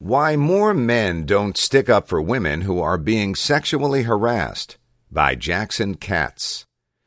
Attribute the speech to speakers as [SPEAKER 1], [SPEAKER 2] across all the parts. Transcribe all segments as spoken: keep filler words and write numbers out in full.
[SPEAKER 1] Why More Men Don't Stick Up for Women Who Are Being Sexually Harassed by Jackson Katz.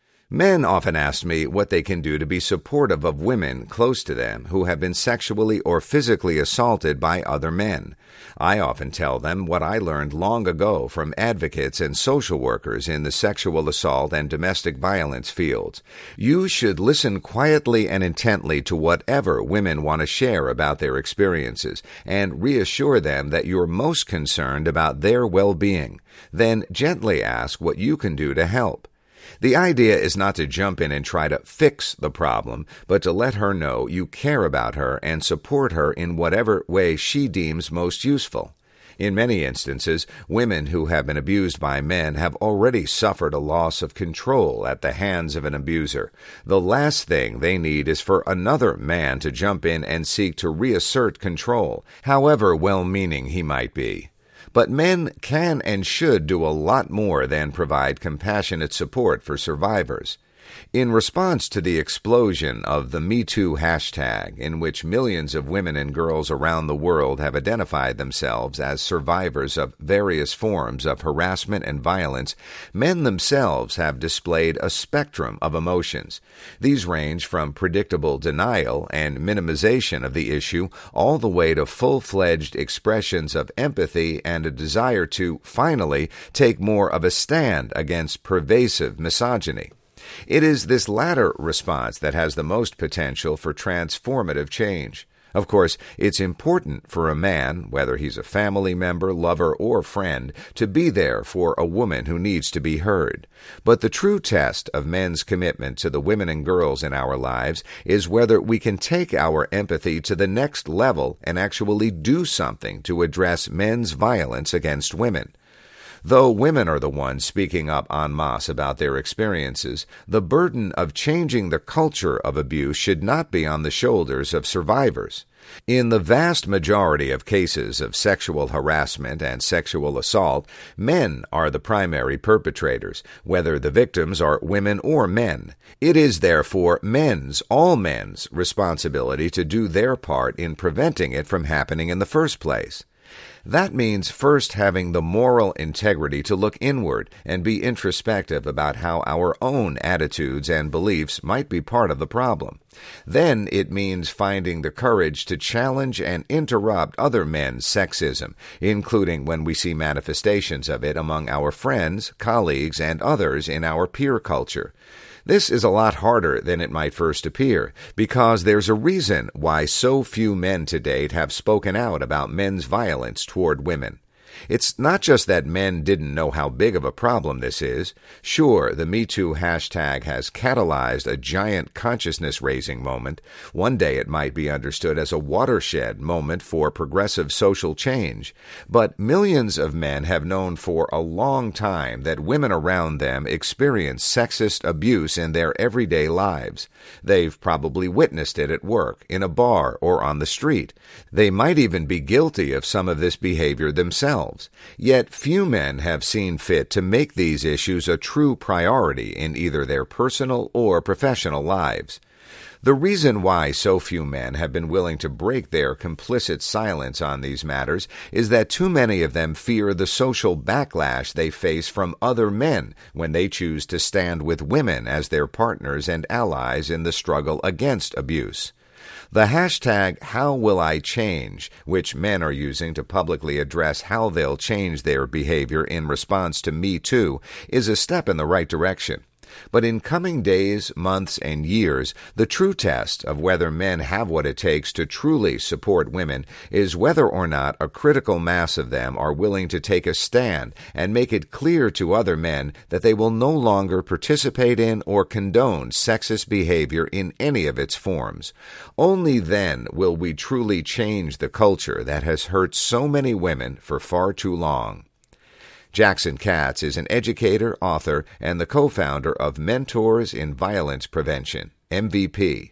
[SPEAKER 1] Men often ask me what they can do to be supportive of women close to them who have been sexually or physically assaulted by other men. I often tell them what I learned long ago from advocates and social workers in the sexual assault and domestic violence fields. You should listen quietly and intently to whatever women want to share about their experiences and reassure them that you're most concerned about their well-being. Then gently ask what you can do to help. The idea is not to jump in and try to fix the problem, but to let her know you care about her and support her in whatever way she deems most useful. In many instances, women who have been abused by men have already suffered a loss of control at the hands of an abuser. The last thing they need is for another man to jump in and seek to reassert control, however well-meaning he might be. But men can and should do a lot more than provide compassionate support for survivors. In response to the explosion of the Me Too hashtag, in which millions of women and girls around the world have identified themselves as survivors of various forms of harassment and violence, men themselves have displayed a spectrum of emotions. These range from predictable denial and minimization of the issue all the way to full-fledged expressions of empathy and a desire to, finally, take more of a stand against pervasive misogyny. It is this latter response that has the most potential for transformative change. Of course, it's important for a man, whether he's a family member, lover, or friend, to be there for a woman who needs to be heard. But the true test of men's commitment to the women and girls in our lives is whether we can take our empathy to the next level and actually do something to address men's violence against women. Though women are the ones speaking up en masse about their experiences, the burden of changing the culture of abuse should not be on the shoulders of survivors. In the vast majority of cases of sexual harassment and sexual assault, men are the primary perpetrators, whether the victims are women or men. It is therefore men's, all men's, responsibility to do their part in preventing it from happening in the first place. That means first having the moral integrity to look inward and be introspective about how our own attitudes and beliefs might be part of the problem. Then it means finding the courage to challenge and interrupt other men's sexism, including when we see manifestations of it among our friends, colleagues, and others in our peer culture. This is a lot harder than it might first appear, because there's a reason why so few men to date have spoken out about men's violence toward women. It's not just that men didn't know how big of a problem this is. Sure, the Me Too hashtag has catalyzed a giant consciousness-raising moment. One day it might be understood as a watershed moment for progressive social change. But millions of men have known for a long time that women around them experience sexist abuse in their everyday lives. They've probably witnessed it at work, in a bar, or on the street. They might even be guilty of some of this behavior themselves. Yet few men have seen fit to make these issues a true priority in either their personal or professional lives. The reason why so few men have been willing to break their complicit silence on these matters is that too many of them fear the social backlash they face from other men when they choose to stand with women as their partners and allies in the struggle against abuse. The hashtag HowWillIChange, which men are using to publicly address how they'll change their behavior in response to Me Too, is a step in the right direction. But in coming days, months, and years, the true test of whether men have what it takes to truly support women is whether or not a critical mass of them are willing to take a stand and make it clear to other men that they will no longer participate in or condone sexist behavior in any of its forms. Only then will we truly change the culture that has hurt so many women for far too long. Jackson Katz is an educator, author, and the co-founder of Mentors in Violence Prevention, M V P.